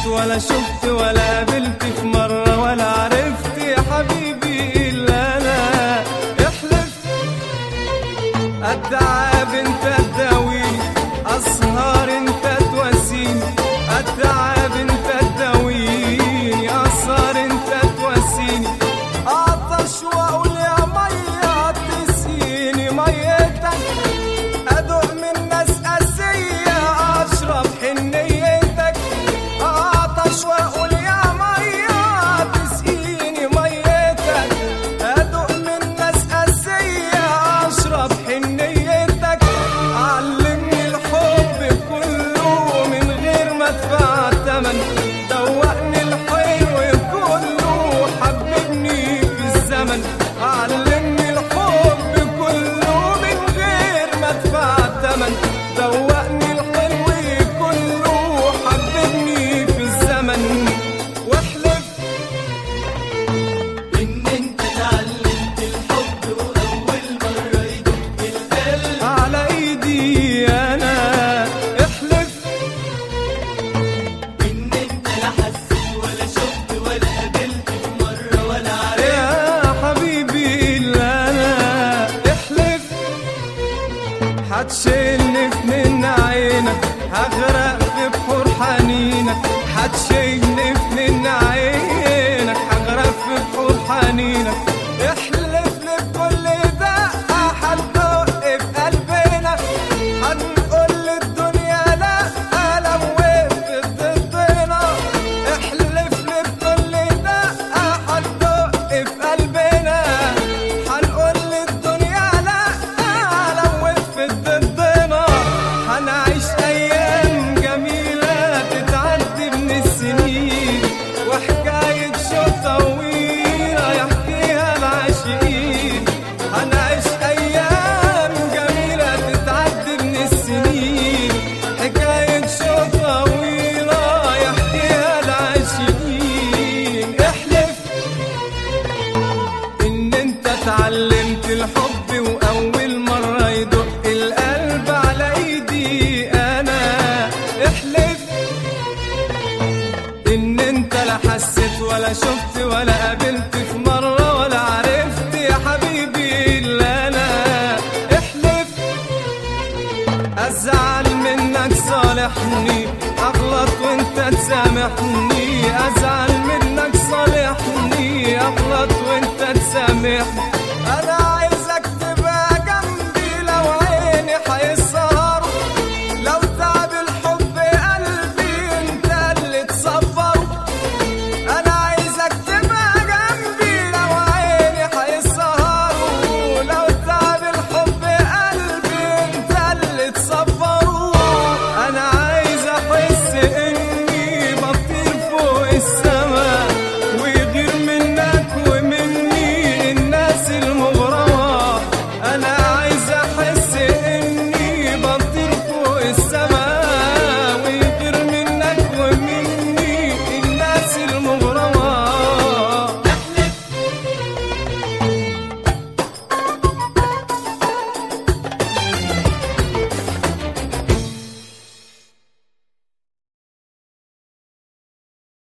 ولا شفت ولا قابلت في مرة ولا عرفت يا حبيبي إلا أنا. احلف أتعب انت تداويني، أسهر انت تواسيني، أتعب انت تداويني، أسهر انت تواسيني، أعطش وأقول يا مية تسقيني ميتك، أدوق من ناس قاسية أشرب حنيتك، أعطش وأقول يا مية تسقيني ميتك، أدوق من ناس قاسية أشرب حنيتك، علمني الحب كله من غير ما أدفع الثمن، دوقني الحلو كله حببني في الزمن، علمني الحب كله من غير ما أدفع الثمن، دوقني الحلو كله حببني في الزمن. واحلف إن أنت اتعلمت الحب وأول مرة يدق القلب على ايدي انا. احلف إن أنت لا حسيت ولا شفت ولا قابلت في مرة ولا عرفت يا حبيبي إلا أنا. احلف هتشيلني من عينك، هغرق في بحور حنينك، هتشيلني من عينك، هغرق في بحور حنينك. احلف لي بكل دقة هندق في قلبنا، هنقول للدنيا لا لو وقفت ضدنا. احلف لي بكل دقة هندق في قلبنا، هنقول للدنيا لا لو وقفت ضدنا. هنعيش أيام جميلة تتعدي من السنين، وحكاية شوق طويلة يحكيها العاشقين. هنعيش أيام جميلة تتعدي من السنين، حكاية شوق طويلة يحكيها العاشقين. احلف إن أنت اتعلمت الحب وأول مرة يدق القلب على إيدي أنا. احلف إن أنت لا حسيت ولا شفت ولا قابلت في مرة ولا عرفت يا حبيبي إلا أنا. احلف أزعل منك صالحني، أغلط وأنت تسامحني،